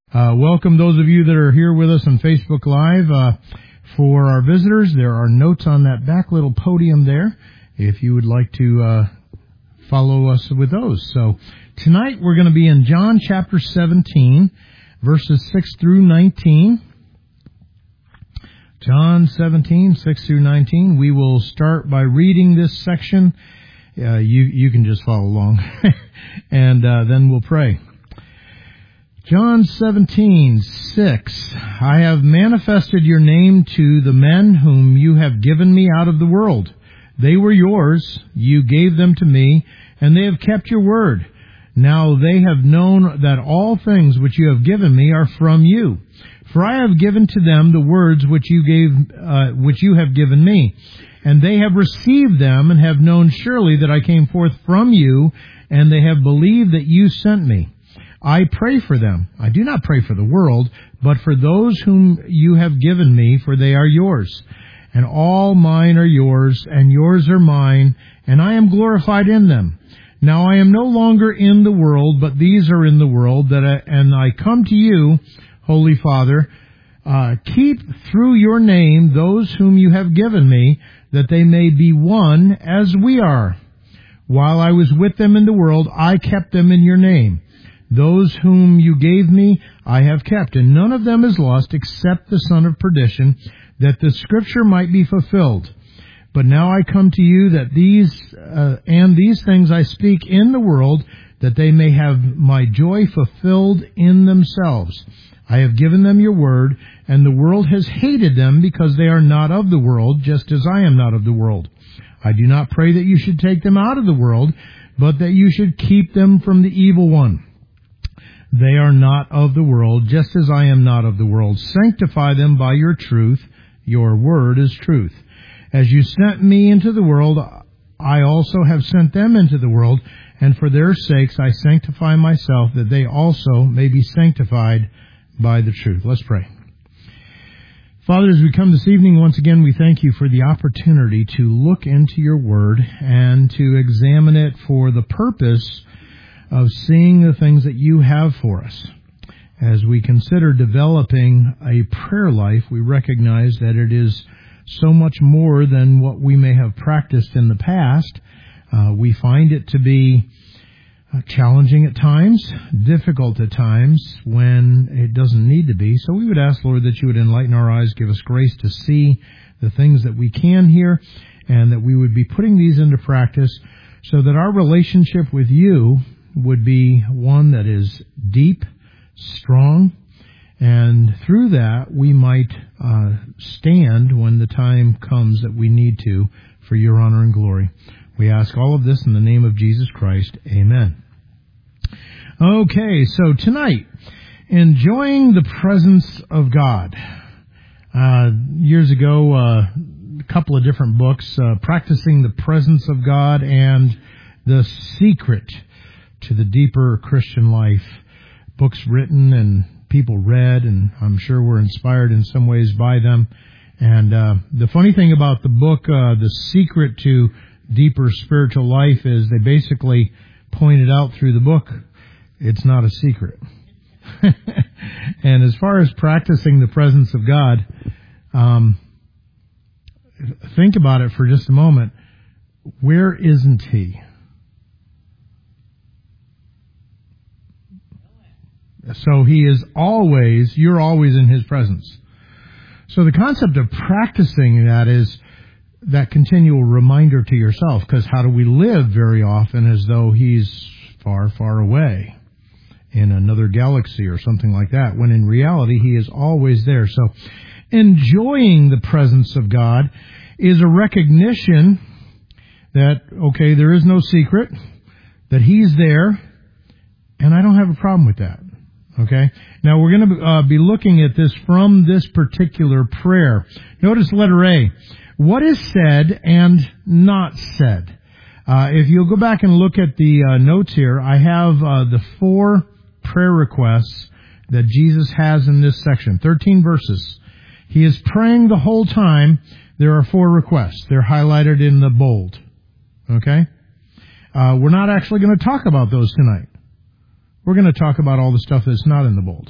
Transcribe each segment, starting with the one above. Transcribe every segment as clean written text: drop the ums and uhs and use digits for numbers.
Welcome those of you that are here with us on Facebook Live. For our visitors, there are notes on that back little podium there if you would like to follow us with those. So tonight we're going to be in John chapter 17, verses 6 through 19. John 17, 6 through 19. We will start by reading this section. You can just follow along. And then we'll pray. John 17:6. I have manifested your name to the men whom you have given me out of the world. They were yours, you gave them to me, and they have kept your word. Now they have known that all things which you have given me are from you. For I have given to them the words which you have given me, and they have received them and have known surely that I came forth from you, and they have believed that you sent me. I pray for them. I do not pray for the world, but for those whom you have given me, for they are yours. And all mine are yours, and yours are mine, and I am glorified in them. Now I am no longer in the world, but these are in the world, and I come to you, Holy Father. Keep through your name those whom you have given me, that they may be one as we are. While I was with them in the world, I kept them in your name. Those whom you gave me, I have kept, and none of them is lost except the son of perdition, that the scripture might be fulfilled. But now I come to you that these things I speak in the world, that they may have my joy fulfilled in themselves. I have given them your word, and the world has hated them because they are not of the world, just as I am not of the world. I do not pray that you should take them out of the world, but that you should keep them from the evil one. They are not of the world, just as I am not of the world. Sanctify them by your truth. Your word is truth. As you sent me into the world, I also have sent them into the world, and for their sakes I sanctify myself, that they also may be sanctified by the truth. Let's pray. Father, as we come this evening, once again, we thank you for the opportunity to look into your word and to examine it for the purpose of seeing the things that you have for us. As we consider developing a prayer life, we recognize that it is so much more than what we may have practiced in the past. We find it to be challenging at times, difficult at times when it doesn't need to be. So we would ask, Lord, that you would enlighten our eyes, give us grace to see the things that we can hear, and that we would be putting these into practice so that our relationship with you would be one that is deep, strong, and through that we might stand when the time comes that we need to for your honor and glory. We ask all of this in the name of Jesus Christ. Amen. Okay, so tonight, enjoying the presence of God. Years ago, a couple of different books, Practicing the Presence of God and The Secret to the Deeper Christian Life. Books written and people read, and I'm sure were inspired in some ways by them. And the funny thing about the book, The Secret to Deeper Spiritual Life, is they basically pointed out through the book, it's not a secret. And as far as practicing the presence of God, think about it for just a moment. Where isn't He? So He is always, you're always in His presence. So the concept of practicing that is that continual reminder to yourself, because how do we live very often as though He's far, far away in another galaxy or something like that, when in reality He is always there. So enjoying the presence of God is a recognition that, okay, there is no secret, that He's there, and I don't have a problem with that. Okay? Now we're going to be looking at this from this particular prayer. Notice letter A. What is said and not said? If you'll go back and look at the notes here, I have the 4 prayer requests that Jesus has in this section. 13 verses. He is praying the whole time. There are 4 requests. They're highlighted in the bold. Okay? We're not actually going to talk about those tonight. We're going to talk about all the stuff that's not in the bold.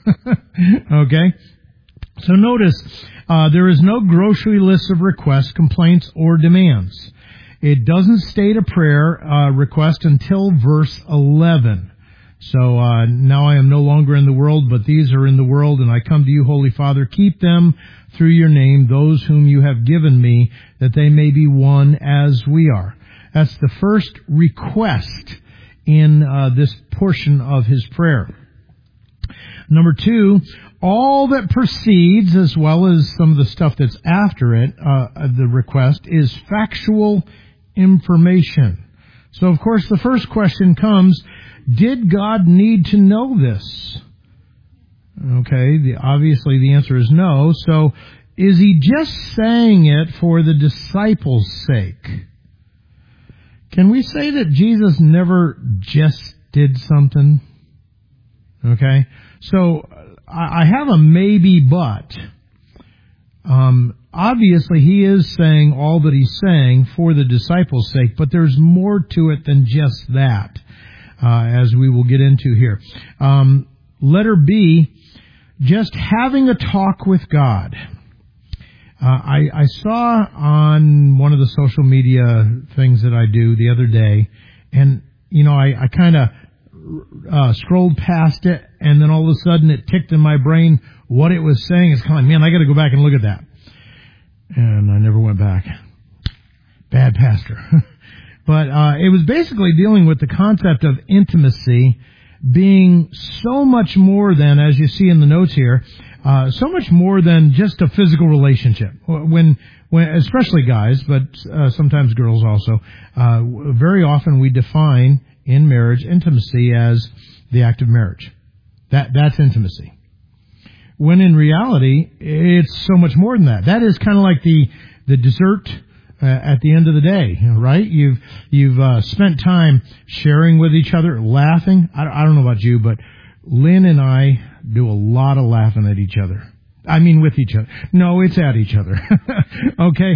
Okay? So notice, there is no grocery list of requests, complaints, or demands. It doesn't state a prayer request until verse 11. So now I am no longer in the world, but these are in the world, and I come to you, Holy Father. Keep them through your name, those whom you have given me, that they may be one as we are. That's the first request in this portion of his prayer. Number 2, all that precedes, as well as some of the stuff that's after it, the request, is factual information. So, of course, the first question comes, did God need to know this? Okay, obviously the answer is no. So, is he just saying it for the disciples' sake? Can we say that Jesus never just did something? Okay, so I have a maybe but. Obviously he is saying all that he's saying for the disciples' sake, but there's more to it than just that, as we will get into here. Letter B, just having a talk with God. I saw on one of the social media things that I do the other day, and, I kind of scrolled past it, and then all of a sudden it ticked in my brain what it was saying. It's kind of like, man, I got to go back and look at that. And I never went back. Bad pastor. But it was basically dealing with the concept of intimacy being so much more than, as you see in the notes here, so much more than just a physical relationship. When especially guys, but sometimes girls also, very often we define in marriage intimacy as the act of marriage. That's intimacy. When in reality, it's so much more than that. That is kind of like the dessert at the end of the day, right? You've spent time sharing with each other, laughing. I don't know about you, but Lynn and I do a lot of laughing at each other. I mean, with each other. No, it's at each other. Okay.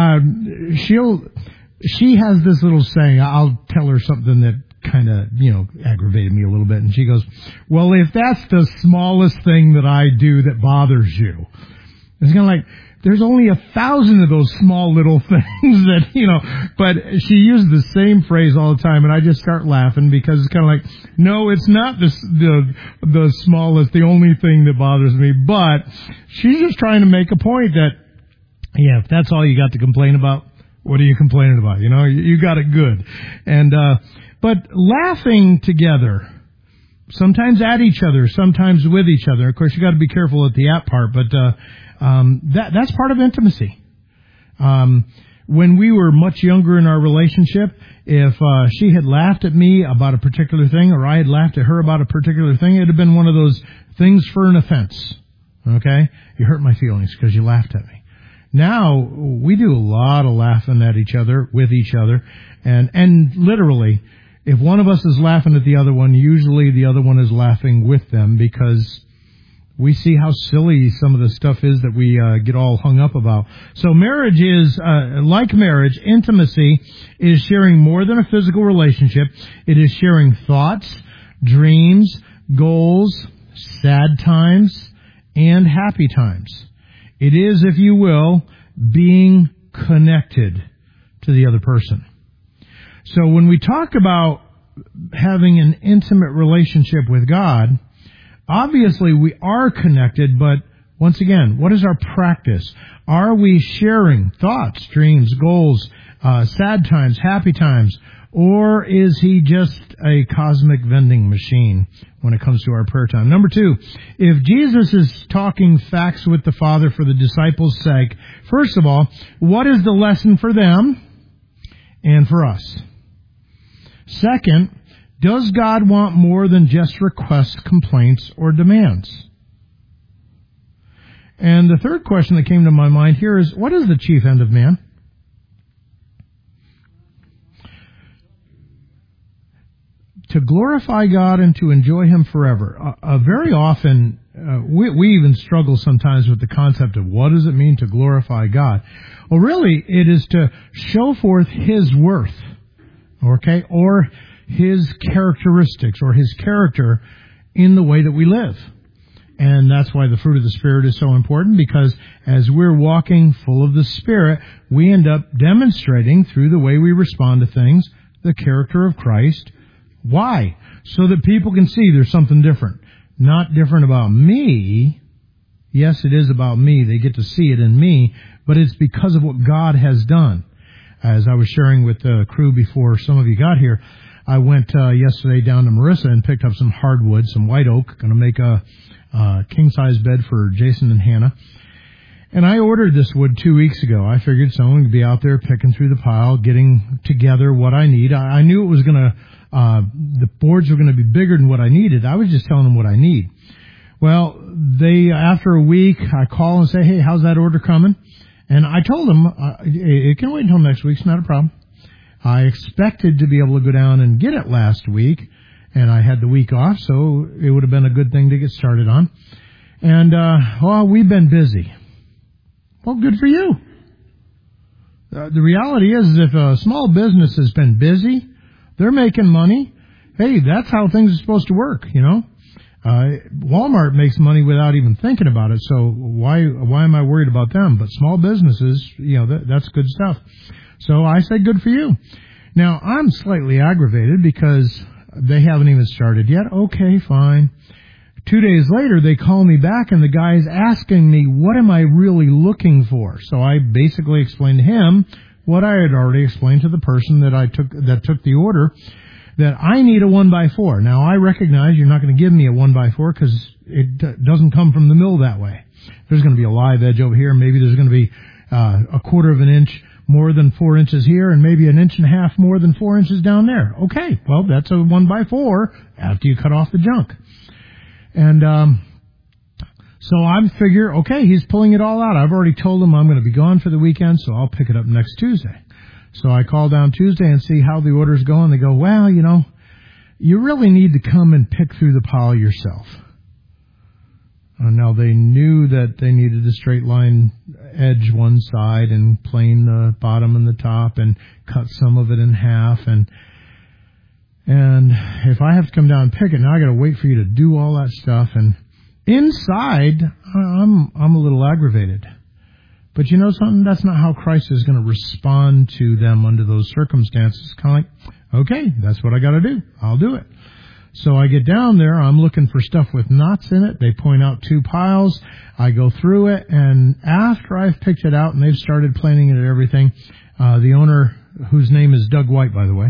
She has this little saying. I'll tell her something that kind of, aggravated me a little bit. And she goes, well, if that's the smallest thing that I do that bothers you, it's kind of like, there's only 1,000 of those small little things that, but she uses the same phrase all the time, and I just start laughing because it's kind of like, no, it's not the smallest, the only thing that bothers me, but she's just trying to make a point that, yeah, if that's all you got to complain about, what are you complaining about? You got it good. And, but laughing together, sometimes at each other, sometimes with each other. Of course, you got to be careful at the at part, but that's part of intimacy. When we were much younger in our relationship, if she had laughed at me about a particular thing, or I had laughed at her about a particular thing, it would have been one of those things for an offense. Okay, you hurt my feelings because you laughed at me. Now we do a lot of laughing at each other, with each other, and literally, if one of us is laughing at the other one, usually the other one is laughing with them because we see how silly some of the stuff is that we get all hung up about. So marriage is, like marriage, intimacy is sharing more than a physical relationship. It is sharing thoughts, dreams, goals, sad times, and happy times. It is, if you will, being connected to the other person. So when we talk about having an intimate relationship with God, obviously we are connected, but once again, what is our practice? Are we sharing thoughts, dreams, goals, sad times, happy times, or is he just a cosmic vending machine when it comes to our prayer time? Number 2, if Jesus is talking facts with the Father for the disciples' sake, first of all, what is the lesson for them and for us? Second, does God want more than just requests, complaints, or demands? And the third question that came to my mind here is, what is the chief end of man? To glorify God and to enjoy Him forever. Very often, we even struggle sometimes with the concept of what does it mean to glorify God? Well, really, it is to show forth His worth, okay, or His characteristics, or His character in the way that we live. And that's why the fruit of the Spirit is so important, because as we're walking full of the Spirit, we end up demonstrating through the way we respond to things the character of Christ. Why? So that people can see there's something different. Not different about me. Yes, it is about me. They get to see it in me, but it's because of what God has done. As I was sharing with the crew before some of you got here, I went yesterday down to Marissa and picked up some hardwood, some white oak, going to make a king-size bed for Jason and Hannah. And I ordered this wood 2 weeks ago. I figured someone would be out there picking through the pile, getting together what I need. I knew it was going to, the boards were going to be bigger than what I needed. I was just telling them what I need. Well, after a week, I call and say, hey, how's that order coming? And I told them, it can wait until next week. It's not a problem. I expected to be able to go down and get it last week, and I had the week off, so it would have been a good thing to get started on. And, we've been busy. Well, good for you. The reality is, if a small business has been busy, they're making money. Hey, that's how things are supposed to work, you know. Walmart makes money without even thinking about it, so why am I worried about them? But small businesses, you know, that's good stuff. So I said, good for you. Now, I'm slightly aggravated because they haven't even started yet. Okay, fine. 2 days later, they call me back, and the guy's asking me, what am I really looking for? So I basically explained to him what I had already explained to the person that took the order, that I need a 1x4. Now, I recognize you're not going to give me a 1x4 because it doesn't come from the mill that way. There's going to be a live edge over here. Maybe there's going to be a quarter of an inch more than 4 inches here, and maybe an inch and a half more than 4 inches down there. Okay, well, that's a 1x4 after you cut off the junk. And so I figure, okay, he's pulling it all out. I've already told him I'm going to be gone for the weekend, so I'll pick it up next Tuesday. So I call down Tuesday and see how the order's going. They go, well, you know, you really need to come and pick through the pile yourself. Now, they knew that they needed a straight line edge one side and plane the bottom and the top and cut some of it in half. And if I have to come down and pick it, now I got to wait for you to do all that stuff. And inside, I'm a little aggravated. But you know something? That's not how Christ is going to respond to them under those circumstances. Kind of like, okay, that's what I got to do. I'll do it. So I get down there. I'm looking for stuff with knots in it. They point out 2 piles. I go through it, and after I've picked it out and they've started planing it and everything, the owner, whose name is Doug White, by the way,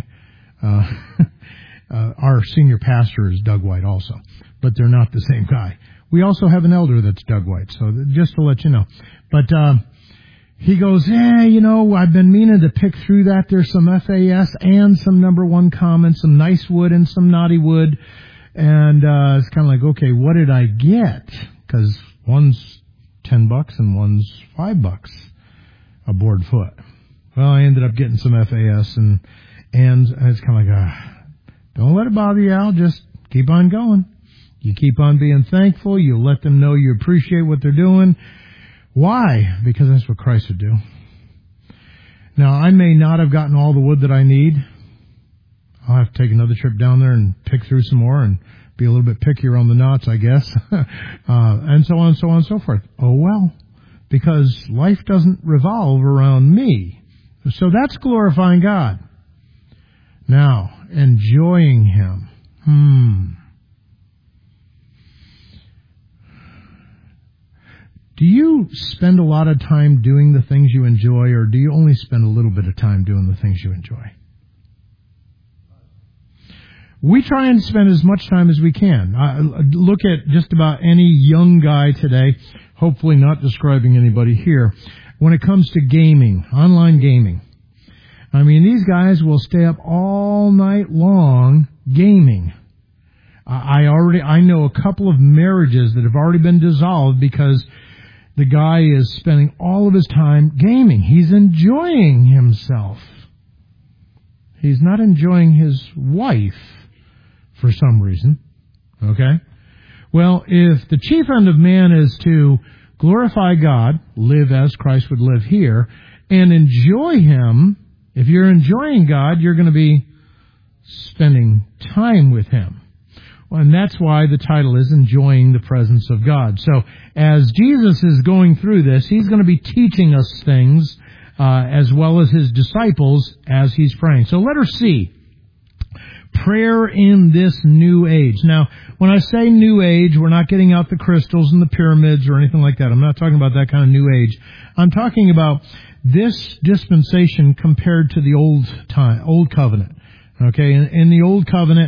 our senior pastor is Doug White also, but they're not the same guy. We also have an elder that's Doug White, so just to let you know. But he goes, you know, I've been meaning to pick through that. There's some FAS and some number 1 common, some nice wood and some naughty wood. And it's kind of like, okay, what did I get? Because one's $10 and one's $5 a board foot. Well, I ended up getting some FAS, and it's kind of like, don't let it bother you, Al. Just keep on going. You keep on being thankful. You let them know you appreciate what they're doing. Why? Because that's what Christ would do. Now, I may not have gotten all the wood that I need. I'll have to take another trip down there and pick through some more and be a little bit pickier on the knots, I guess. And so on and so on and so forth. Oh, well, because life doesn't revolve around me. So that's glorifying God. Now, enjoying Him. Do you spend a lot of time doing the things you enjoy, or do you only spend a little bit of time doing the things you enjoy? We try and spend as much time as we can. Look at just about any young guy today, hopefully not describing anybody here, when it comes to gaming, online gaming. I mean, these guys will stay up all night long gaming. I know a couple of marriages that have already been dissolved because the guy is spending all of his time gaming. He's enjoying himself. He's not enjoying his wife for some reason. Okay? Well, if the chief end of man is to glorify God, live as Christ would live here, and enjoy Him, if you're enjoying God, you're going to be spending time with Him. And that's why the title is Enjoying the Presence of God. So as Jesus is going through this, He's going to be teaching us things as well as His disciples as He's praying. So letter C, prayer in this new age. Now, when I say new age, we're not getting out the crystals and the pyramids or anything like that. I'm not talking about that kind of new age. I'm talking about this dispensation compared to the old covenant. Okay, in the old covenant,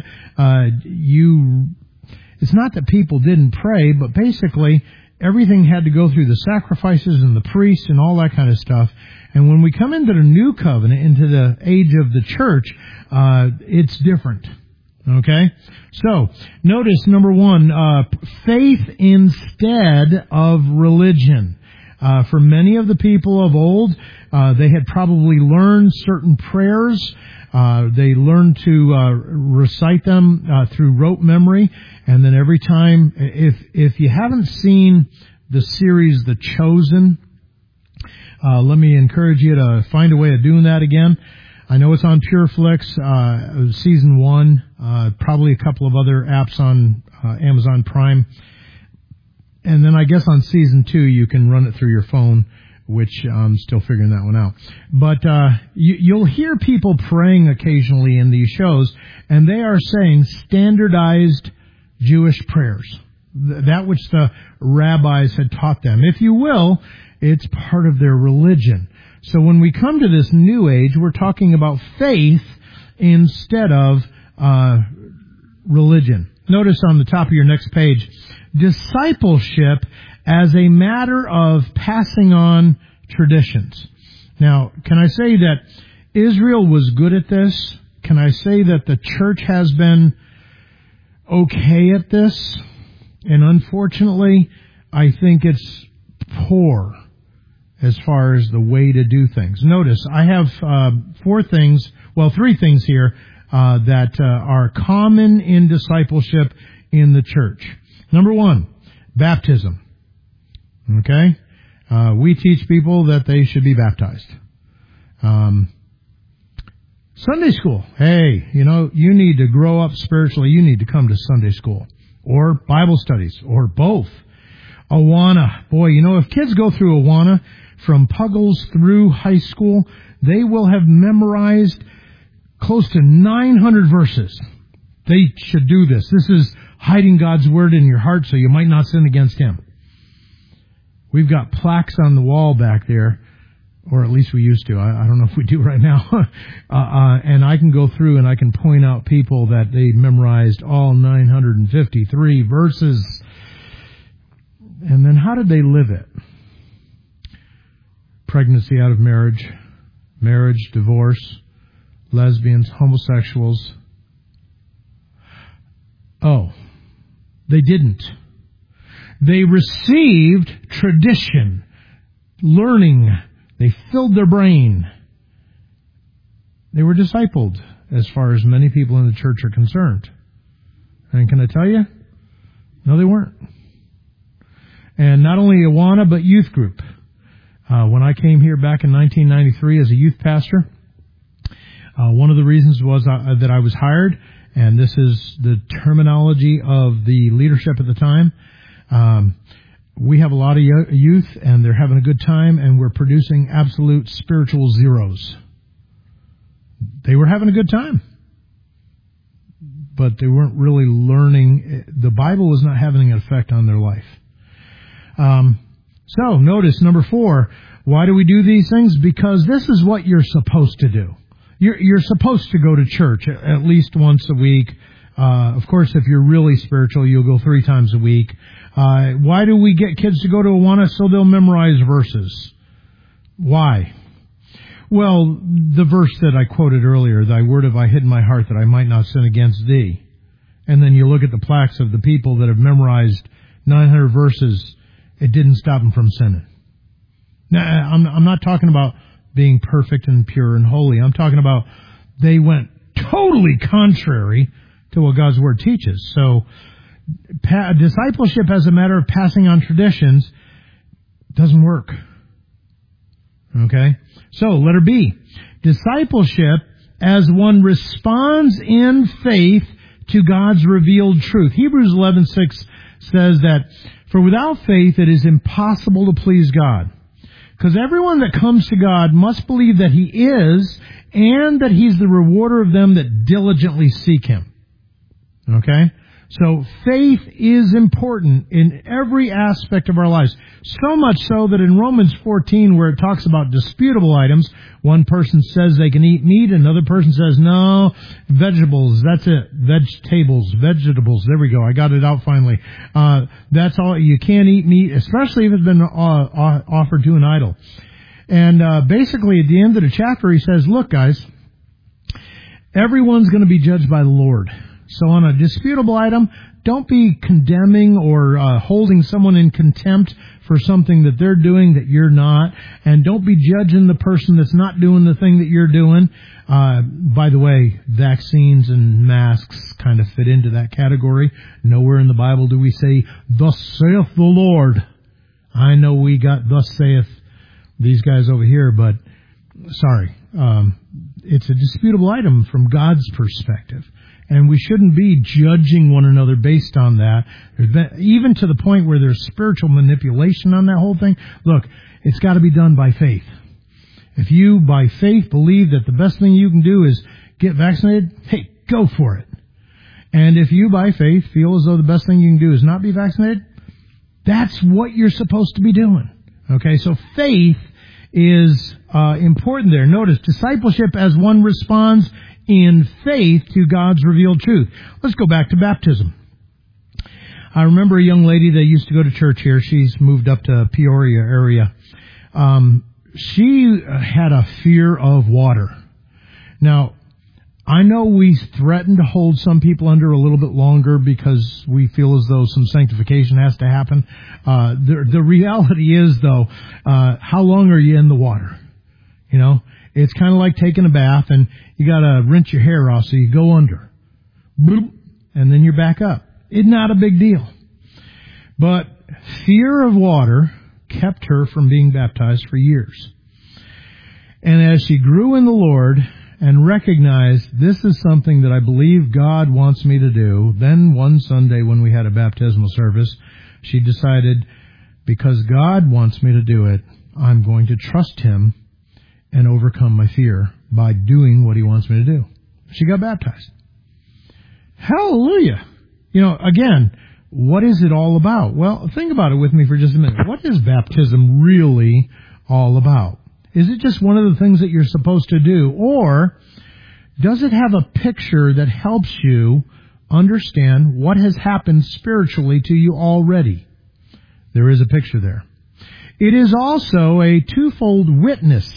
it's not that people didn't pray, but basically everything had to go through the sacrifices and the priests and all that kind of stuff. And when we come into the new covenant, into the age of the church, it's different. Okay? So, notice, number one, faith instead of religion. For many of the people of old, they had probably learned certain prayers. They learned to recite them through rote memory, and then every time, if you haven't seen the series The Chosen, let me encourage you to find a way of doing that again. I know it's on PureFlix, season 1, probably a couple of other apps on Amazon Prime. And then I guess on season 2 you can run it through your phone, which I'm still figuring that one out. But you'll hear people praying occasionally in these shows, and they are saying standardized Jewish prayers, that which the rabbis had taught them. If you will, it's part of their religion. So when we come to this new age, we're talking about faith instead of religion. Notice on the top of your next page, discipleship as a matter of passing on traditions. Now, can I say that Israel was good at this? Can I say that the church has been okay at this? And unfortunately, I think it's poor as far as the way to do things. Notice, I have three things here that are common in discipleship in the church. Number one, baptism. Okay? We teach people that they should be baptized. Sunday school. Hey, you need to grow up spiritually. You need to come to Sunday school. Or Bible studies. Or both. Awana. Boy, if kids go through Awana from Puggles through high school, they will have memorized close to 900 verses. They should do this. This is hiding God's Word in your heart so you might not sin against Him. We've got plaques on the wall back there, or at least we used to. I don't know if we do right now. And I can go through and I can point out people that they memorized all 953 verses. And then how did they live it? Pregnancy out of marriage, marriage, divorce, lesbians, homosexuals. Oh, they didn't. They received tradition, learning. They filled their brain. They were discipled as far as many people in the church are concerned. And can I tell you? No, they weren't. And not only Awana, but youth group. When I came here back in 1993 as a youth pastor, one of the reasons was that I was hired, and this is the terminology of the leadership at the time. We have a lot of youth, and they're having a good time, and we're producing absolute spiritual zeros. They were having a good time, but they weren't really learning. The Bible was not having an effect on their life. So, notice, number 4, why do we do these things? Because this is what you're supposed to do. You're supposed to go to church at least once a week. Of course, if you're really spiritual, you'll go 3 times a week. Why do we get kids to go to Awana? So they'll memorize verses. Why? Well, the verse that I quoted earlier, thy word have I hid in my heart that I might not sin against thee. And then you look at the plaques of the people that have memorized 900 verses, it didn't stop them from sinning. Now, I'm not talking about being perfect and pure and holy. I'm talking about they went totally contrary to what God's Word teaches. So, discipleship as a matter of passing on traditions doesn't work. Okay? So, letter B. Discipleship as one responds in faith to God's revealed truth. Hebrews 11:6 says that, for without faith it is impossible to please God. Because everyone that comes to God must believe that He is, and that He's the rewarder of them that diligently seek Him. Okay? So faith is important in every aspect of our lives. So much so that in Romans 14, where it talks about disputable items, one person says they can eat meat, another person says, no, vegetables, that's it. Vegetables, there we go, I got it out finally. That's all, you can't eat meat, especially if it's been offered to an idol. And basically at the end of the chapter he says, look guys, everyone's going to be judged by the Lord. So on a disputable item, don't be condemning or holding someone in contempt for something that they're doing that you're not. And don't be judging the person that's not doing the thing that you're doing. By the way, vaccines and masks kind of fit into that category. Nowhere in the Bible do we say, thus saith the Lord. I know we got thus saith these guys over here, but sorry. It's a disputable item from God's perspective. And we shouldn't be judging one another based on that. There's been, even to the point where there's spiritual manipulation on that whole thing. Look, it's got to be done by faith. If you, by faith, believe that the best thing you can do is get vaccinated, hey, go for it. And if you, by faith, feel as though the best thing you can do is not be vaccinated, that's what you're supposed to be doing. Okay, so faith is important there. Notice, discipleship as one responds in faith to God's revealed truth. Let's go back to baptism. I remember a young lady that used to go to church here. She's moved up to Peoria area. She had a fear of water. Now, I know we threaten to hold some people under a little bit longer because we feel as though some sanctification has to happen. The reality is, though, how long are you in the water? You know, it's kind of like taking a bath and you got to rinse your hair off, so you go under. Boop, and then you're back up. It's not a big deal. But fear of water kept her from being baptized for years. And as she grew in the Lord and recognized this is something that I believe God wants me to do, then one Sunday when we had a baptismal service, she decided, because God wants me to do it, I'm going to trust Him and overcome my fear by doing what He wants me to do. She got baptized. Hallelujah! You know, again, what is it all about? Well, think about it with me for just a minute. What is baptism really all about? Is it just one of the things that you're supposed to do? Or does it have a picture that helps you understand what has happened spiritually to you already? There is a picture there. It is also a twofold witness.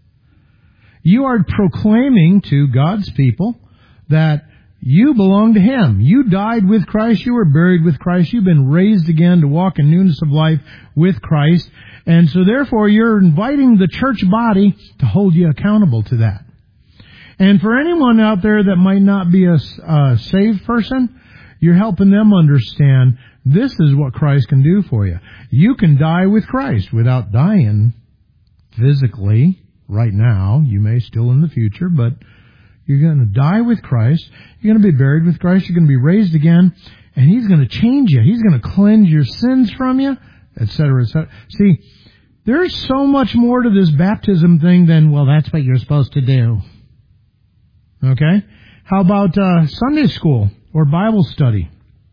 You are proclaiming to God's people that you belong to Him. You died with Christ. You were buried with Christ. You've been raised again to walk in newness of life with Christ. And so therefore you're inviting the church body to hold you accountable to that. And for anyone out there that might not be a saved person, you're helping them understand this is what Christ can do for you. You can die with Christ without dying physically right now. You may still in the future, but you're going to die with Christ. You're going to be buried with Christ. You're going to be raised again. And He's going to change you. He's going to cleanse your sins from you, etc., etc. See, there's so much more to this baptism thing than, well, that's what you're supposed to do. Okay? How about Sunday school or Bible study?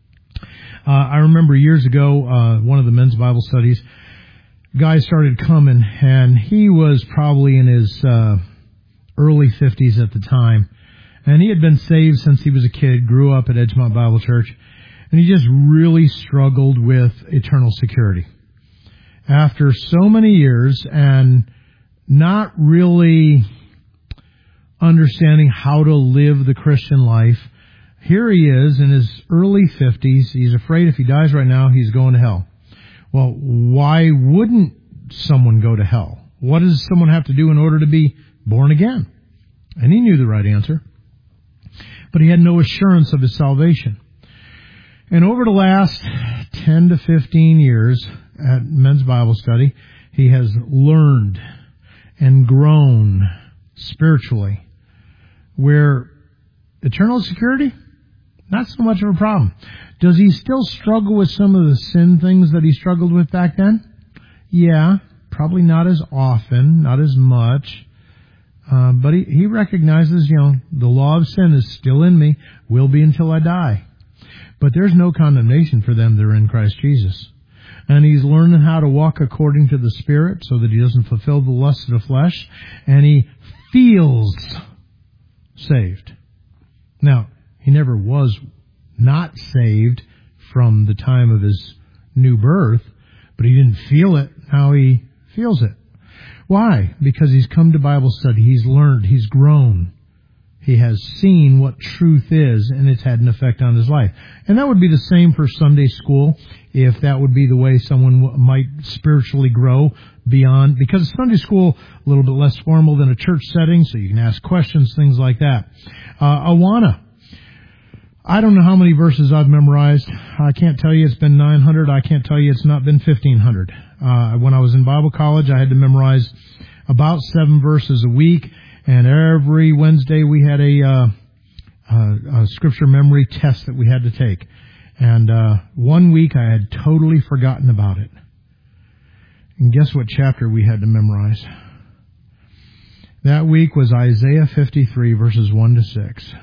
I remember years ago, one of the men's Bible studies, guy started coming, and he was probably in his early 50s at the time. And he had been saved since he was a kid, grew up at Edgemont Bible Church, and he just really struggled with eternal security. After so many years and not really understanding how to live the Christian life, here he is in his early 50s. He's afraid if he dies right now, he's going to hell. Well, why wouldn't someone go to hell? What does someone have to do in order to be born again? And he knew the right answer. But he had no assurance of his salvation. And over the last 10 to 15 years at men's Bible study, he has learned and grown spiritually, where eternal security, Not so much of a problem. Does he still struggle with some of the sin things that he struggled with back then? Yeah, probably not as often, not as much. But he recognizes, the law of sin is still in me, will be until I die. But there's no condemnation for them that are in Christ Jesus. And he's learning how to walk according to the Spirit so that he doesn't fulfill the lusts of the flesh. And he feels saved. Now, he never was not saved from the time of his new birth, but he didn't feel it. Now he feels it. Why? Because he's come to Bible study. He's learned. He's grown. He has seen what truth is, and it's had an effect on his life. And that would be the same for Sunday school, if that would be the way someone might spiritually grow beyond. Because Sunday school, a little bit less formal than a church setting, so you can ask questions, things like that. Awana. I don't know how many verses I've memorized. I can't tell you it's been 900. I can't tell you it's not been 1,500. When I was in Bible college, I had to memorize about 7 verses a week. And every Wednesday we had a scripture memory test that we had to take. And one week I had totally forgotten about it. And guess what chapter we had to memorize? That week was Isaiah 53, verses 1 to 6.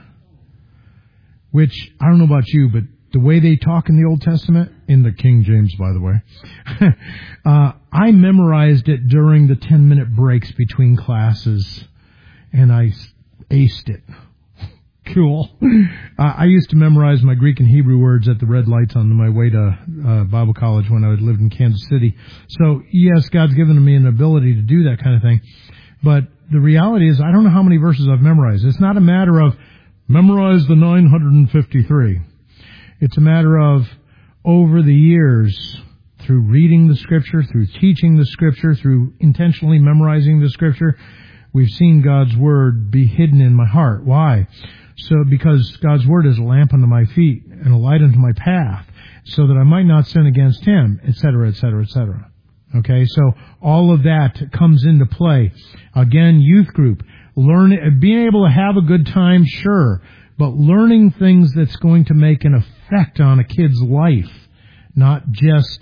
Which, I don't know about you, but the way they talk in the Old Testament, in the King James, by the way, I memorized it during the 10-minute breaks between classes. And I aced it. Cool. I used to memorize my Greek and Hebrew words at the red lights on my way to Bible college when I lived in Kansas City. So, yes, God's given me an ability to do that kind of thing. But the reality is, I don't know how many verses I've memorized. It's not a matter of memorize the 953. It's a matter of, over the years, through reading the Scripture, through teaching the Scripture, through intentionally memorizing the Scripture, we've seen God's Word be hidden in my heart. Why? Because God's Word is a lamp unto my feet and a light unto my path, so that I might not sin against Him, etc., etc., etc. Okay, so all of that comes into play. Again, youth group. Being able to have a good time, sure, but learning things that's going to make an effect on a kid's life, not just,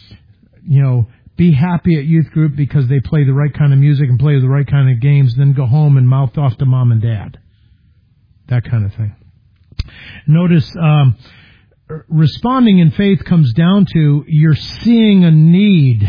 be happy at youth group because they play the right kind of music and play the right kind of games, then go home and mouth off to mom and dad. That kind of thing. Notice, responding in faith comes down to you're seeing a need.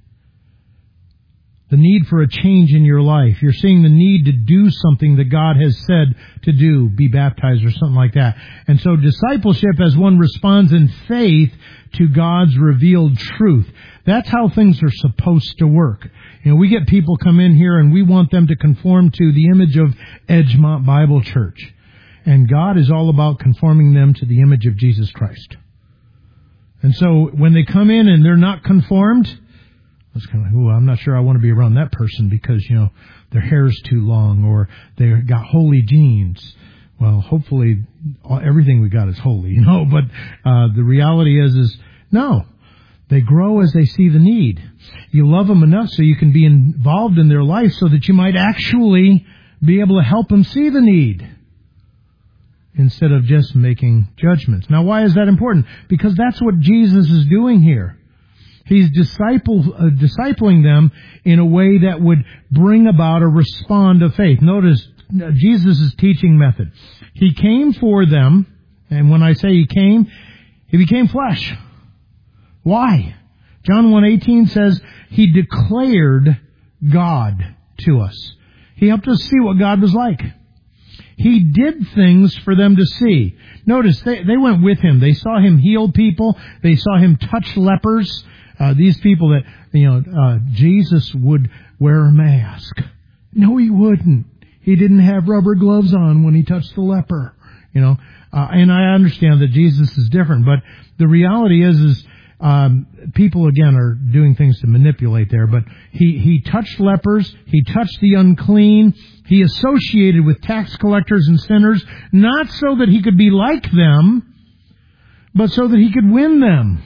The need for a change in your life. You're seeing the need to do something that God has said to do, be baptized or something like that. And so discipleship, as one responds in faith to God's revealed truth. That's how things are supposed to work. We get people come in here and we want them to conform to the image of Edgemont Bible Church. And God is all about conforming them to the image of Jesus Christ. And so when they come in and they're not conformed, it's kind of like, I'm not sure I want to be around that person because, their hair's too long or they got holy genes. Well, hopefully everything we got is holy, but the reality is no. They grow as they see the need. You love them enough so you can be involved in their life so that you might actually be able to help them see the need instead of just making judgments. Now, why is that important? Because that's what Jesus is doing here. He's discipling them in a way that would bring about a respond of faith. Notice Jesus' teaching method. He came for them, and when I say he became flesh. Why? John 1:18 says he declared God to us. He helped us see what God was like. He did things for them to see. Notice, they went with him. They saw him heal people. They saw him touch lepers. These people that, Jesus would wear a mask. No, he wouldn't. He didn't have rubber gloves on when he touched the leper. And I understand that Jesus is different, but the reality is people again are doing things to manipulate there, but he touched lepers, he touched the unclean, he associated with tax collectors and sinners, not so that he could be like them, but so that he could win them.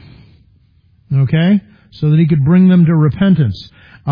Okay? So that he could bring them to repentance.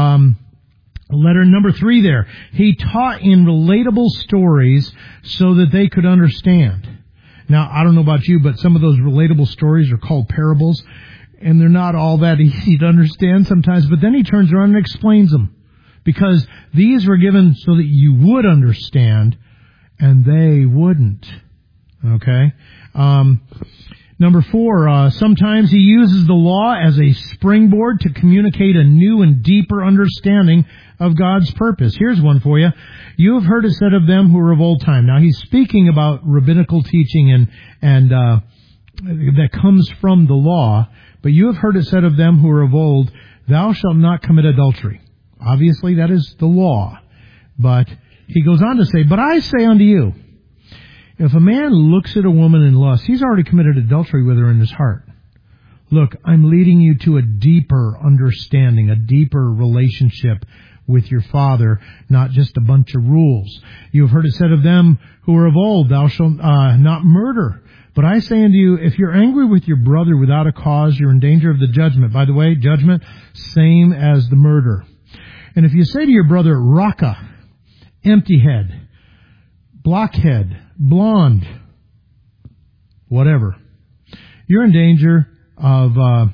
Letter number 3 there. He taught in relatable stories so that they could understand. Now, I don't know about you, but some of those relatable stories are called parables, and they're not all that easy to understand sometimes, but then he turns around and explains them. Because these were given so that you would understand, and they wouldn't. Okay? Number 4, sometimes he uses the law as a springboard to communicate a new and deeper understanding of God's purpose. Here's one for you. You have heard it said of them who are of old time. Now, he's speaking about rabbinical teaching and that comes from the law, but you have heard it said of them who are of old, thou shalt not commit adultery. Obviously, that is the law. But he goes on to say, but I say unto you, if a man looks at a woman in lust, he's already committed adultery with her in his heart. Look, I'm leading you to a deeper understanding, a deeper relationship with your Father, not just a bunch of rules. You have heard it said of them who are of old, thou shalt not murder. But I say unto you, if you're angry with your brother without a cause, you're in danger of the judgment. By the way, judgment, same as the murder. And if you say to your brother, Raka, empty head, blockhead, blonde, whatever, you're in danger of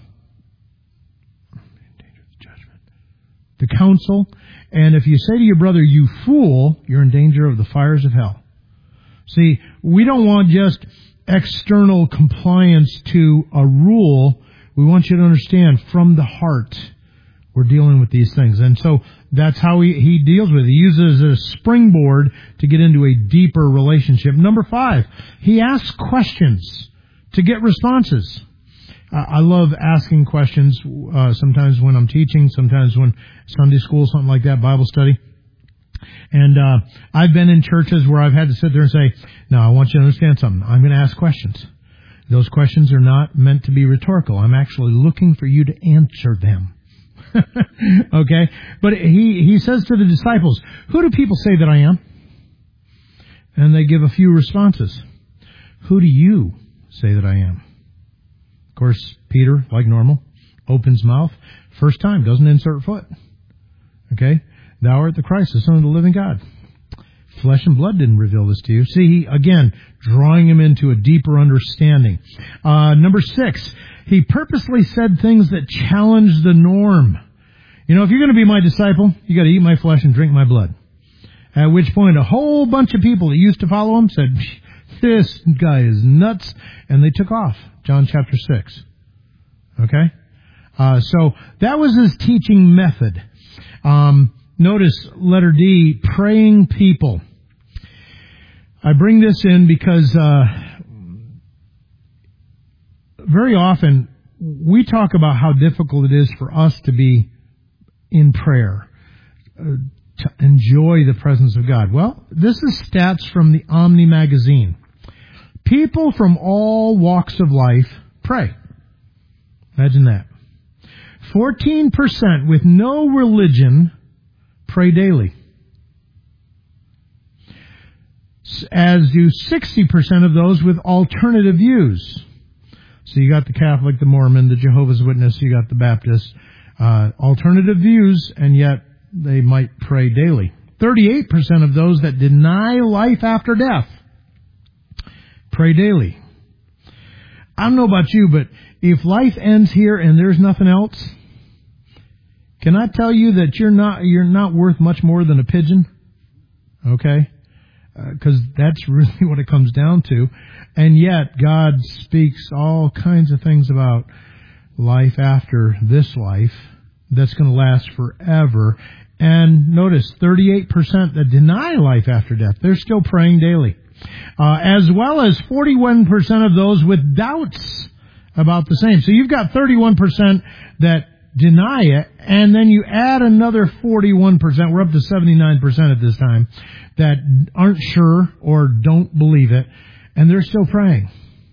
judgment, the council. And if you say to your brother, you fool, you're in danger of the fires of hell. See, we don't want just external compliance to a rule. We want you to understand from the heart we're dealing with these things. And so that's how he deals with it. He uses it as a springboard to get into a deeper relationship. Number 5, he asks questions to get responses. I love asking questions, sometimes when I'm teaching, sometimes when Sunday school, something like that, Bible study. And I've been in churches where I've had to sit there and say, no, I want you to understand something. I'm going to ask questions. Those questions are not meant to be rhetorical. I'm actually looking for you to answer them. Okay? But he says to the disciples, who do people say that I am? And they give a few responses. Who do you say that I am? Of course, Peter, like normal, opens mouth. First time, doesn't insert foot. Okay? Thou art the Christ, the Son of the living God. Flesh and blood didn't reveal this to you. See, again, drawing him into a deeper understanding. Number 6, he purposely said things that challenged the norm. You know, if you're going to be my disciple, you got to eat my flesh and drink my blood. At which point, a whole bunch of people that used to follow him said, this guy is nuts, and they took off. John chapter 6. Okay? So that was his teaching method. Notice letter D, praying people. I bring this in because very often we talk about how difficult it is for us to be in prayer, to enjoy the presence of God. Well, this is stats from the Omni magazine. People from all walks of life pray. Imagine that. 14% with no religion pray daily, as do 60% of those with alternative views. So you got the Catholic, the Mormon, the Jehovah's Witness, you got the Baptist, alternative views, and yet they might pray daily. 38% of those that deny life after death pray daily. I don't know about you, but if life ends here and there's nothing else, can I tell you that you're not worth much more than a pigeon? Okay? Because that's really what it comes down to. And yet, God speaks all kinds of things about life after this life that's going to last forever. And notice, 38% that deny life after death, they're still praying daily. As well as 41% of those with doubts about the same. So you've got 31% that deny it, and then you add another 41%, we're up to 79% at this time, that aren't sure or don't believe it, and they're still praying.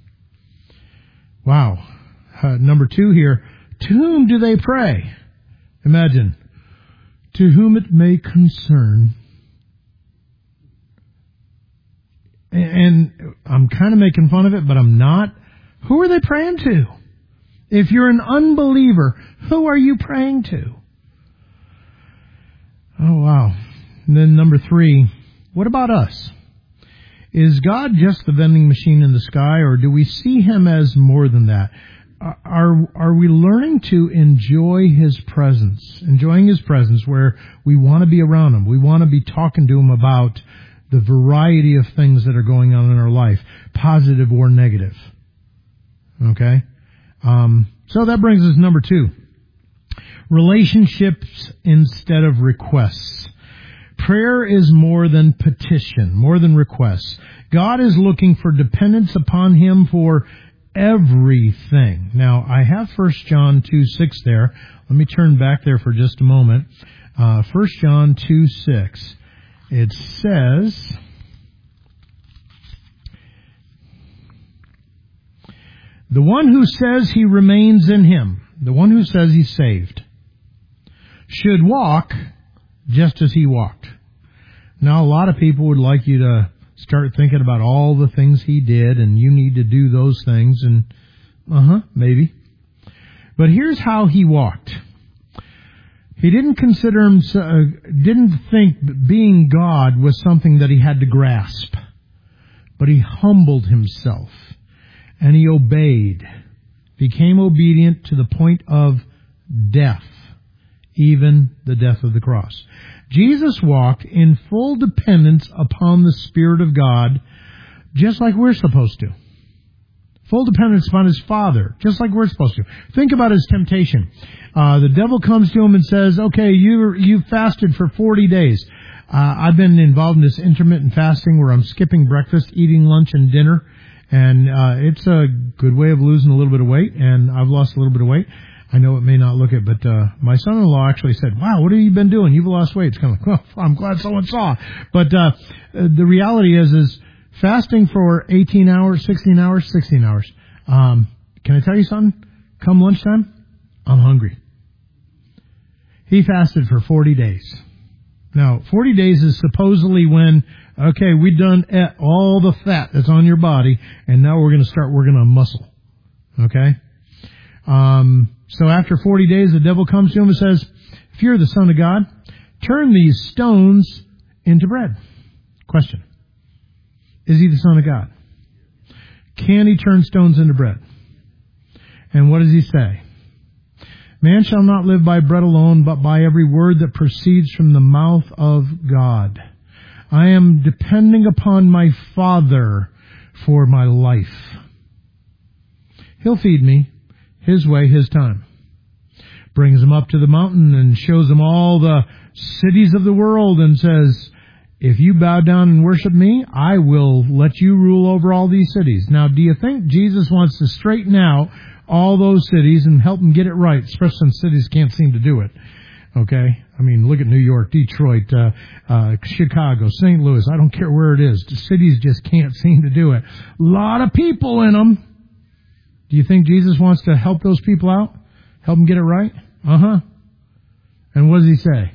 Wow. Number 2 here, to whom do they pray? Imagine, to whom it may concern. And I'm kind of making fun of it, but I'm not. Who are they praying to? If you're an unbeliever, who are you praying to? Oh, wow. And then number 3, what about us? Is God just the vending machine in the sky, or do we see Him as more than that? Are we learning to enjoy His presence, enjoying His presence where we want to be around Him? We want to be talking to Him about the variety of things that are going on in our life, positive or negative. Okay? So that brings us to number 2. Relationships instead of requests. Prayer is more than petition, more than requests. God is looking for dependence upon Him for everything. Now, I have 1 John 2:6 there. Let me turn back there for just a moment. 1 John 2:6. It says, the one who says he remains in Him, the one who says he's saved, should walk just as He walked. Now, a lot of people would like you to start thinking about all the things He did, and you need to do those things, and maybe. But here's how He walked. He didn't consider himself, didn't think being God was something that He had to grasp. But He humbled Himself, and He obeyed, became obedient to the point of death, even the death of the cross. Jesus walked in full dependence upon the Spirit of God, just like we're supposed to. Full dependence upon His Father, just like we're supposed to. Think about His temptation. The devil comes to Him and says, okay, you fasted for 40 days. I've been involved in this intermittent fasting where I'm skipping breakfast, eating lunch and dinner, and it's a good way of losing a little bit of weight, and I've lost a little bit of weight. I know it may not look it, but my son-in-law actually said, wow, what have you been doing? You've lost weight. It's kind of like, well, I'm glad someone saw. But the reality is fasting for 18 hours, 16 hours, 16 hours. Can I tell you something? Come lunchtime, I'm hungry. He fasted for 40 days. Now, 40 days is supposedly when, okay, we've done all the fat that's on your body, and now we're going to start working on muscle. Okay? So after 40 days, the devil comes to him and says, if you're the Son of God, turn these stones into bread. Question. Is He the Son of God? Can He turn stones into bread? And what does He say? Man shall not live by bread alone, but by every word that proceeds from the mouth of God. I am depending upon my Father for my life. He'll feed me His way, His time. Brings him up to the mountain and shows him all the cities of the world and says, if you bow down and worship me, I will let you rule over all these cities. Now, do you think Jesus wants to straighten out all those cities and help them get it right, especially since cities can't seem to do it? Okay? I mean, look at New York, Detroit, Chicago, St. Louis. I don't care where it is. The cities just can't seem to do it. A lot of people in them. Do you think Jesus wants to help those people out? Help them get it right? And what does He say?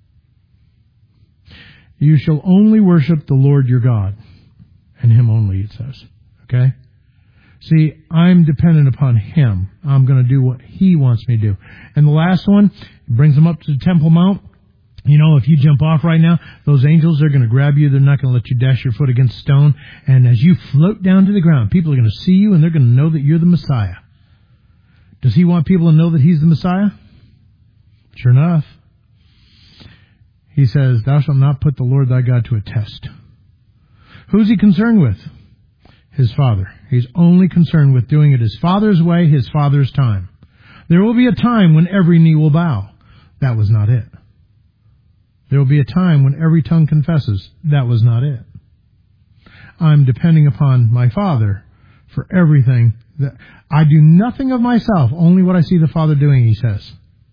You shall only worship the Lord your God, and Him only, it says. Okay? See, I'm dependent upon Him. I'm going to do what He wants me to do. And the last one, brings them up to the Temple Mount. You know, if you jump off right now, those angels, they're going to grab you. They're not going to let you dash your foot against stone. And as you float down to the ground, people are going to see you, and they're going to know that you're the Messiah. Does He want people to know that He's the Messiah? Sure enough. He says, thou shalt not put the Lord thy God to a test. Who's He concerned with? His Father. He's only concerned with doing it His Father's way, His Father's time. There will be a time when every knee will bow. That was not it. There will be a time when every tongue confesses. That was not it. I'm depending upon my Father for everything. That I do nothing of myself, only what I see the Father doing, He says.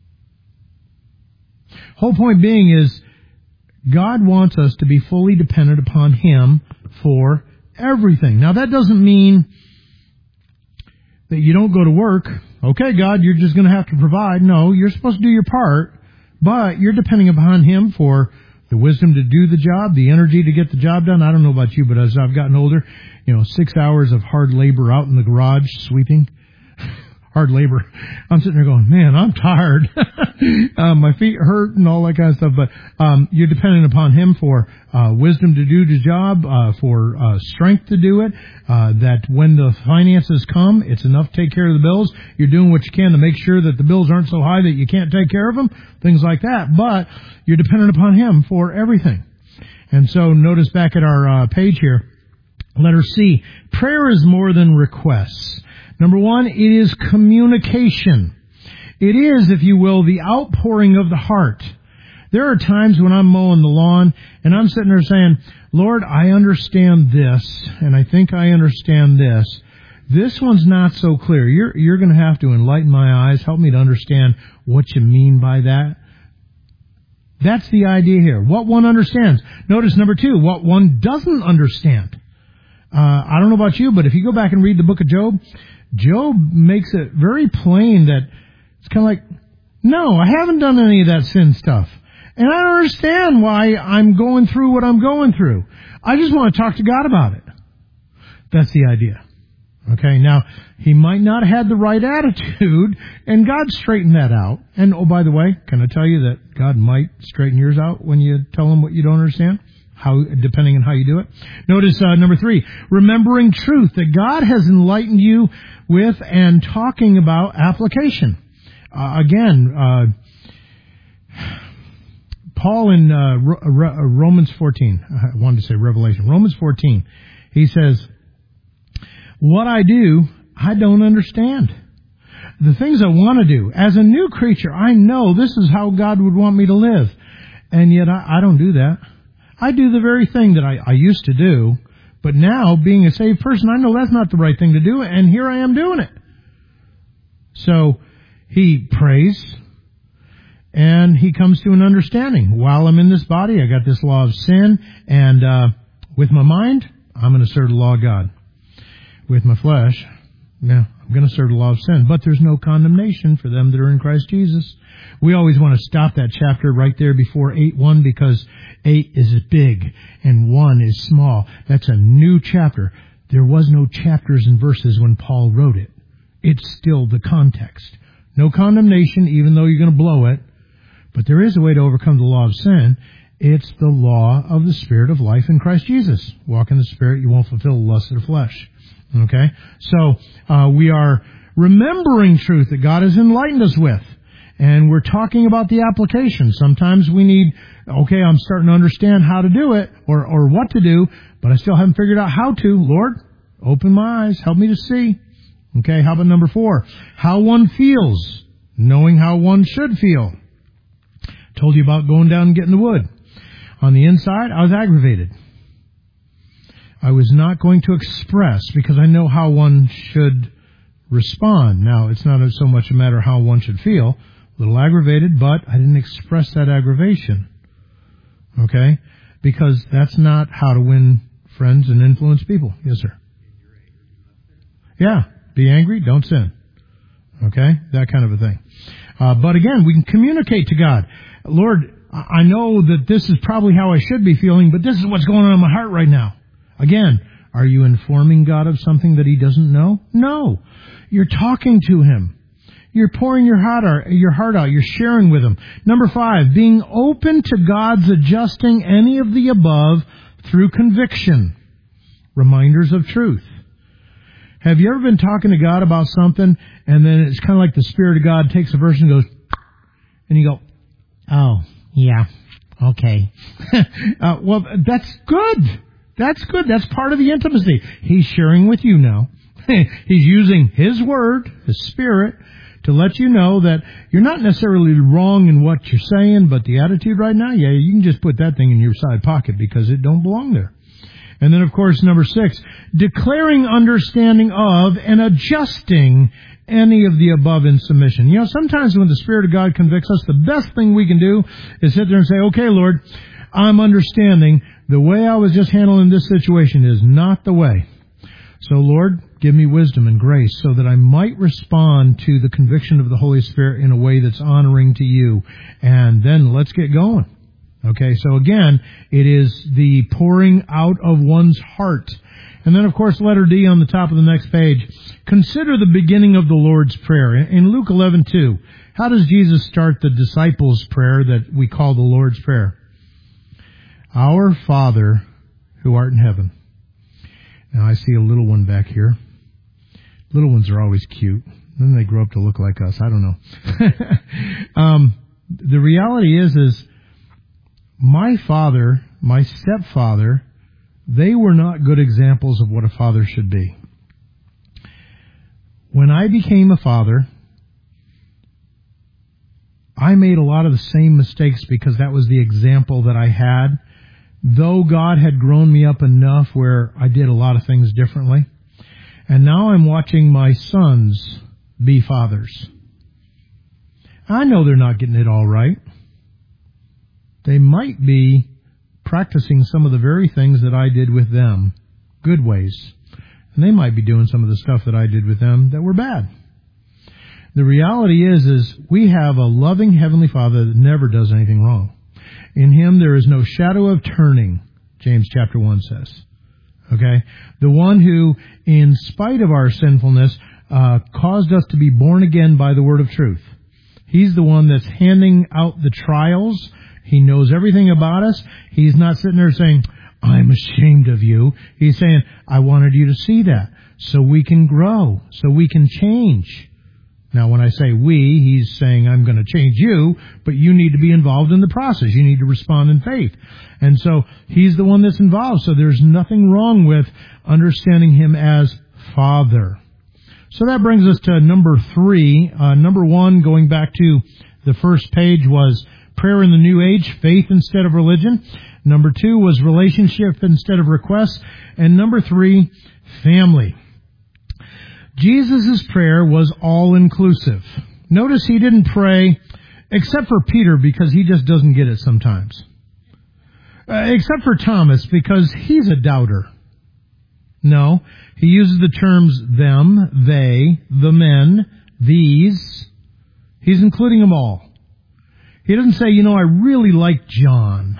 Whole point being is, God wants us to be fully dependent upon Him for everything. Now, that doesn't mean that you don't go to work. Okay, God, you're just going to have to provide. No, you're supposed to do your part, but you're depending upon Him for the wisdom to do the job, the energy to get the job done. I don't know about you, but as I've gotten older, 6 hours of hard labor out in the garage sweeping. hard labor. I'm sitting there going, man, I'm tired. My feet hurt and all that kind of stuff. But you're dependent upon Him for wisdom to do the job, for strength to do it, that when the finances come, it's enough to take care of the bills. You're doing what you can to make sure that the bills aren't so high that you can't take care of them, things like that. But you're dependent upon Him for everything. And so notice back at our page here, letter C, prayer is more than requests. Number one, it is communication. It is, if you will, the outpouring of the heart. There are times when I'm mowing the lawn and I'm sitting there saying, Lord, I understand this, and I think I understand this. This one's not so clear. You're going to have to enlighten my eyes, help me to understand what you mean by that. That's the idea here. What one understands. Notice number two, what one doesn't understand. I don't know about you, but if you go back and read the book of Job, Job makes it very plain that it's kind of like, no, I haven't done any of that sin stuff. And I don't understand why I'm going through what I'm going through. I just want to talk to God about it. That's the idea. Okay, now, he might not have had the right attitude, and God straightened that out. And, oh, by the way, can I tell you that God might straighten yours out when you tell Him what you don't understand? Depending on how you do it. Notice number 3, remembering truth that God has enlightened you with and talking about application. Paul in Romans 14, I wanted to say Revelation, Romans 14, he says, what I do, I don't understand. The things I want to do, as a new creature, I know this is how God would want me to live. And yet I don't do that. I do the very thing that I used to do, but now, being a saved person, I know that's not the right thing to do, and here I am doing it. So, he prays, and he comes to an understanding. While I'm in this body, I got this law of sin, and with my mind, I'm going to serve the law of God. With my flesh, I'm going to serve the law of sin. But there's no condemnation for them that are in Christ Jesus. We always want to stop that chapter right there before 8:1 because 8 is big and 1 is small. That's a new chapter. There was no chapters and verses when Paul wrote it. It's still the context. No condemnation, even though you're going to blow it. But there is a way to overcome the law of sin. It's the law of the Spirit of life in Christ Jesus. Walk in the Spirit, you won't fulfill the lust of the flesh. Okay? So, we are remembering truth that God has enlightened us with. And we're talking about the application. Sometimes we need, okay, I'm starting to understand how to do it, or what to do, but I still haven't figured out how to. Lord, open my eyes, help me to see. Okay, how about number 4? How one feels, knowing how one should feel. Told you about going down and getting the wood. On the inside, I was aggravated. I was not going to express because I know how one should respond. Now, it's not so much a matter of how one should feel. A little aggravated, but I didn't express that aggravation. Okay? Because that's not how to win friends and influence people. Yes, sir. Yeah. Be angry, don't sin. Okay? That kind of a thing. But again, we can communicate to God. Lord, I know that this is probably how I should be feeling, but this is what's going on in my heart right now. Again, are you informing God of something that He doesn't know? No. You're talking to Him. You're pouring your heart out. You're sharing with Him. Number 5, being open to God's adjusting any of the above through conviction. Reminders of truth. Have you ever been talking to God about something, and then it's kind of like the Spirit of God takes a verse and goes, and you go, oh, yeah, okay. Well, that's good. That's good. That's part of the intimacy. He's sharing with you now. He's using His Word, His Spirit, to let you know that you're not necessarily wrong in what you're saying, but the attitude right now, yeah, you can just put that thing in your side pocket because it don't belong there. And then, of course, number 6, declaring understanding of and adjusting any of the above in submission. You know, sometimes when the Spirit of God convicts us, the best thing we can do is sit there and say, okay, Lord, I'm understanding the way I was just handling this situation is not the way. So, Lord, give me wisdom and grace so that I might respond to the conviction of the Holy Spirit in a way that's honoring to you. And then let's get going. Okay, so again, it is the pouring out of one's heart. And then, of course, letter D on the top of the next page. Consider the beginning of the Lord's Prayer. In Luke 11:2, how does Jesus start the disciples' prayer that we call the Lord's Prayer? Our Father, who art in heaven. Now, I see a little one back here. Little ones are always cute. Then they grow up to look like us. I don't know. The reality is my father, my stepfather, they were not good examples of what a father should be. When I became a father, I made a lot of the same mistakes because that was the example that I had. Though God had grown me up enough where I did a lot of things differently. And now I'm watching my sons be fathers. I know they're not getting it all right. They might be practicing some of the very things that I did with them, good ways. And they might be doing some of the stuff that I did with them that were bad. The reality is we have a loving Heavenly Father that never does anything wrong. In Him there is no shadow of turning, James chapter 1 says. Okay? The one who, in spite of our sinfulness, caused us to be born again by the word of truth. He's the one that's handing out the trials. He knows everything about us. He's not sitting there saying, I'm ashamed of you. He's saying, I wanted you to see that so we can grow, so we can change. Now, when I say we, he's saying, I'm going to change you, but you need to be involved in the process. You need to respond in faith. And so he's the one that's involved. So there's nothing wrong with understanding him as Father. So that brings us to number 3. Number 1, going back to the first page, was prayer in the New Age, faith instead of religion. Number 2 was relationship instead of request. And number 3, family. Jesus' prayer was all-inclusive. Notice he didn't pray, except for Peter, because he just doesn't get it sometimes. Except for Thomas, because he's a doubter. No, he uses the terms them, they, the men, these. He's including them all. He doesn't say, I really like John.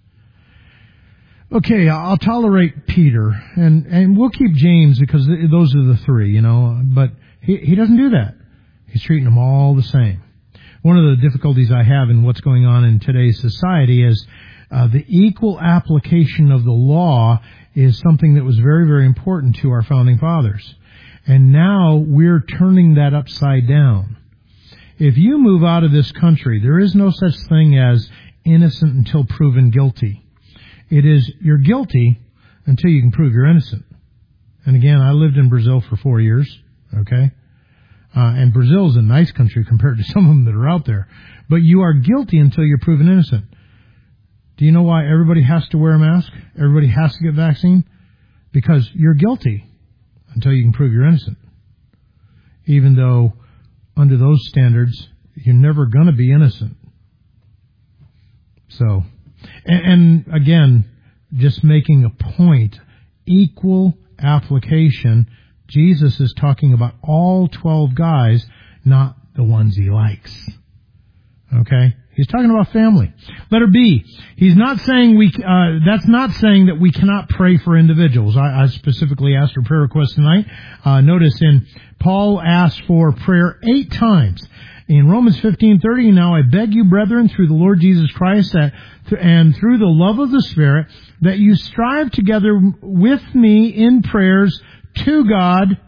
Okay, I'll tolerate Peter, and we'll keep James because those are the 3, but he doesn't do that. He's treating them all the same. One of the difficulties I have in what's going on in today's society is the equal application of the law is something that was very, very important to our founding fathers. And now we're turning that upside down. If you move out of this country, there is no such thing as innocent until proven guilty. It is, you're guilty until you can prove you're innocent. And again, I lived in Brazil for 4 years, okay? And Brazil is a nice country compared to some of them that are out there. But you are guilty until you're proven innocent. Do you know why everybody has to wear a mask? Everybody has to get vaccine? Because you're guilty until you can prove you're innocent. Even though, under those standards, you're never going to be innocent. So... And again, just making a point, equal application. Jesus is talking about all 12 guys, not the ones he likes. Okay? He's talking about family. Letter B. He's not saying that's not saying that we cannot pray for individuals. I specifically asked for prayer requests tonight. Notice Paul asked for prayer 8 times. In Romans 15:30, now I beg you, brethren, through the Lord Jesus Christ, and through the love of the Spirit, that you strive together with me in prayers to God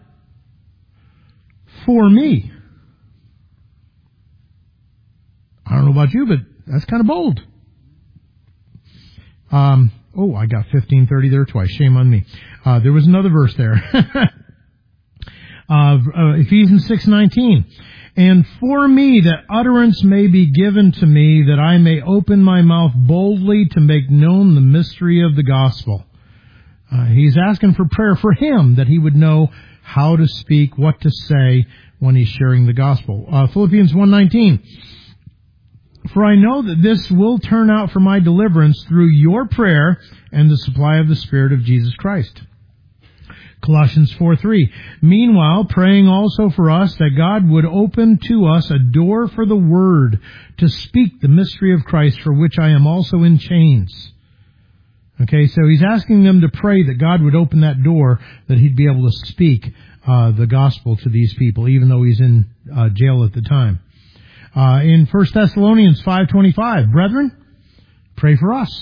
for me. I don't know about you, but that's kind of bold. I got 15:30 there twice. Shame on me. There was another verse there. Ephesians 6:19. And for me, that utterance may be given to me, that I may open my mouth boldly to make known the mystery of the gospel. He's asking for prayer for him, that he would know how to speak, what to say when he's sharing the gospel. Philippians 1:19. For I know that this will turn out for my deliverance through your prayer and the supply of the Spirit of Jesus Christ. Colossians 4:3. Meanwhile, praying also for us that God would open to us a door for the word to speak the mystery of Christ, for which I am also in chains. Okay, so he's asking them to pray that God would open that door, that he'd be able to speak the gospel to these people, even though he's in jail at the time. In 1 Thessalonians 5:25, brethren, pray for us.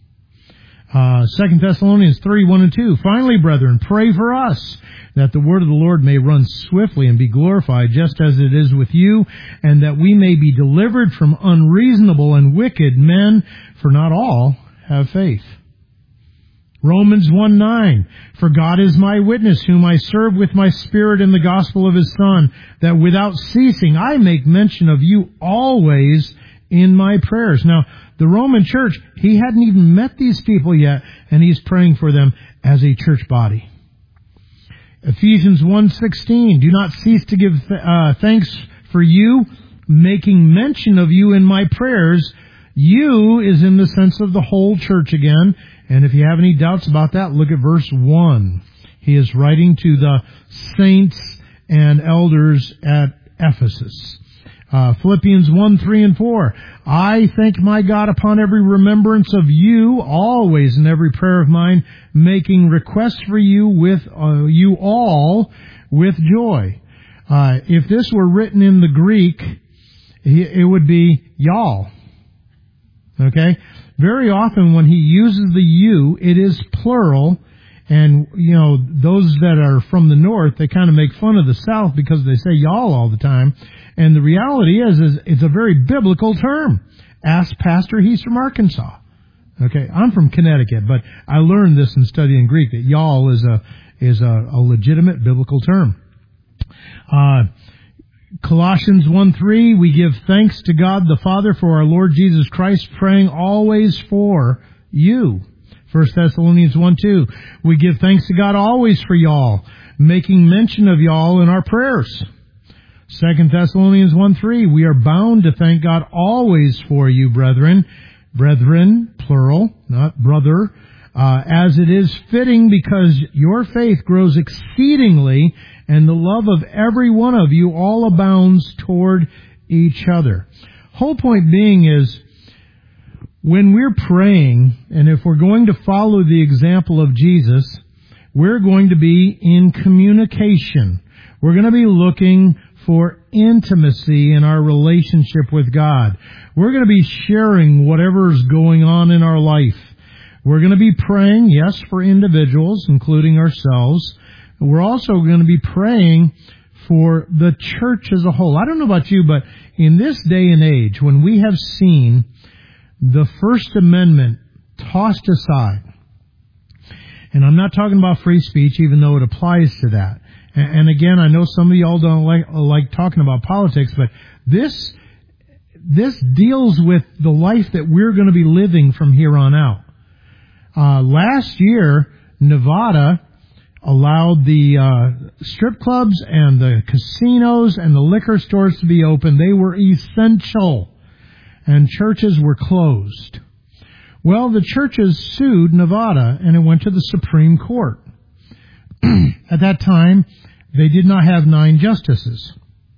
2 Thessalonians 3:1 and 2. Finally, brethren, pray for us, that the word of the Lord may run swiftly and be glorified, just as it is with you, and that we may be delivered from unreasonable and wicked men, for not all have faith. Romans 1:9. For God is my witness, whom I serve with my spirit in the gospel of his Son, that without ceasing I make mention of you always in my prayers. Now, the Roman church, he hadn't even met these people yet, and he's praying for them as a church body. Ephesians 1:16, do not cease to give thanks for you, making mention of you in my prayers. You is in the sense of the whole church again, and if you have any doubts about that, look at verse 1. He is writing to the saints and elders at Ephesus. Philippians 1:3 and 4. I thank my God upon every remembrance of you, always in every prayer of mine, making requests for you with you all with joy. If this were written in the Greek, it would be y'all. Okay? Very often when he uses the you, it is plural. And, those that are from the north, they kind of make fun of the south because they say y'all all the time. And the reality is it's a very biblical term. Ask Pastor, he's from Arkansas. Okay, I'm from Connecticut, but I learned this in studying Greek, that y'all is a legitimate biblical term. Colossians 1:3, we give thanks to God the Father for our Lord Jesus Christ, praying always for you. 1 Thessalonians 1:2, we give thanks to God always for y'all, making mention of y'all in our prayers. 2 Thessalonians 1:3, we are bound to thank God always for you, brethren. Brethren, plural, not brother, as it is fitting, because your faith grows exceedingly, and the love of every one of you all abounds toward each other. Whole point being is, when we're praying, and if we're going to follow the example of Jesus, we're going to be in communication. We're going to be looking for intimacy in our relationship with God. We're going to be sharing whatever's going on in our life. We're going to be praying, yes, for individuals, including ourselves. We're also going to be praying for the church as a whole. I don't know about you, but in this day and age, when we have seen the First Amendment tossed aside, and I'm not talking about free speech, even though it applies to that. And again, I know some of y'all don't like talking about politics, but this deals with the life that we're going to be living from here on out. Last year, Nevada allowed the strip clubs and the casinos and the liquor stores to be open. They were essential, and churches were closed. Well, the churches sued Nevada, and it went to the Supreme Court. At that time, they did not have 9 justices.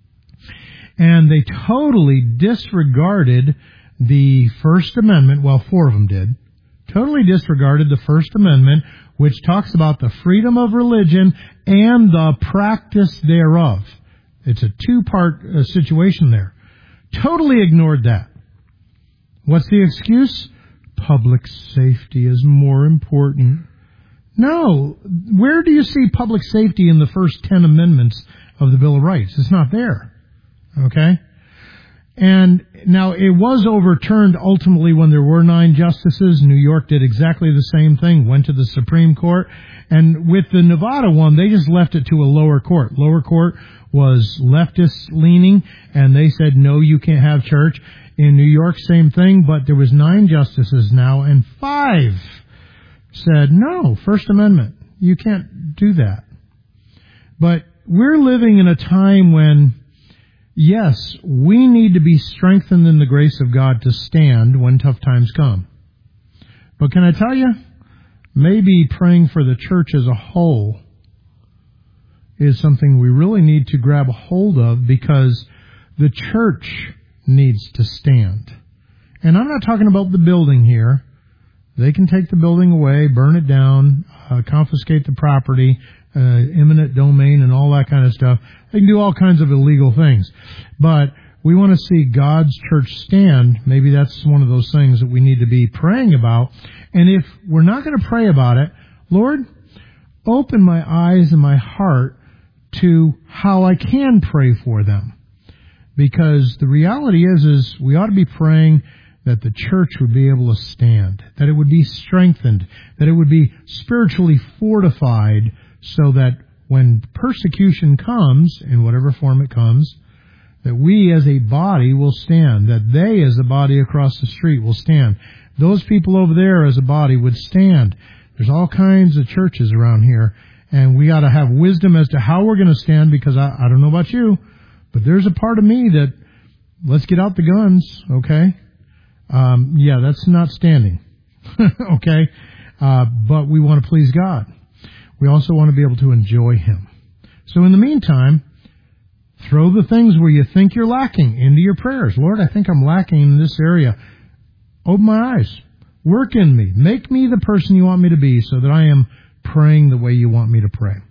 And they totally disregarded the First Amendment. Well, 4 of them did. Totally disregarded the First Amendment, which talks about the freedom of religion and the practice thereof. It's a 2-part situation there. Totally ignored that. What's the excuse? Public safety is more important. No. Where do you see public safety in the first 10 amendments of the Bill of Rights? It's not there. Okay? And now it was overturned ultimately when there were 9 justices. New York did exactly the same thing, went to the Supreme Court. And with the Nevada one, they just left it to a lower court. Lower court was leftist leaning, and they said, no, you can't have church. In New York, same thing, but there was 9 justices now, and 5 said, no, First Amendment, you can't do that. But we're living in a time when, yes, we need to be strengthened in the grace of God to stand when tough times come. But can I tell you, maybe praying for the church as a whole is something we really need to grab a hold of, because the church needs to stand. And I'm not talking about the building here. They can take the building away, burn it down, confiscate the property, eminent domain and all that kind of stuff. They can do all kinds of illegal things. But we want to see God's church stand. Maybe that's one of those things that we need to be praying about. And if we're not going to pray about it, Lord, open my eyes and my heart to how I can pray for them. Because the reality is we ought to be praying that the church would be able to stand, that it would be strengthened, that it would be spiritually fortified, so that when persecution comes, in whatever form it comes, that we as a body will stand, that they as a body across the street will stand. Those people over there as a body would stand. There's all kinds of churches around here, and we got to have wisdom as to how we're going to stand, because I don't know about you, but there's a part of me that, let's get out the guns, okay? Yeah, that's not standing, okay? But we want to please God. We also want to be able to enjoy Him. So in the meantime, throw the things where you think you're lacking into your prayers. Lord, I think I'm lacking in this area. Open my eyes. Work in me. Make me the person you want me to be, so that I am praying the way you want me to pray.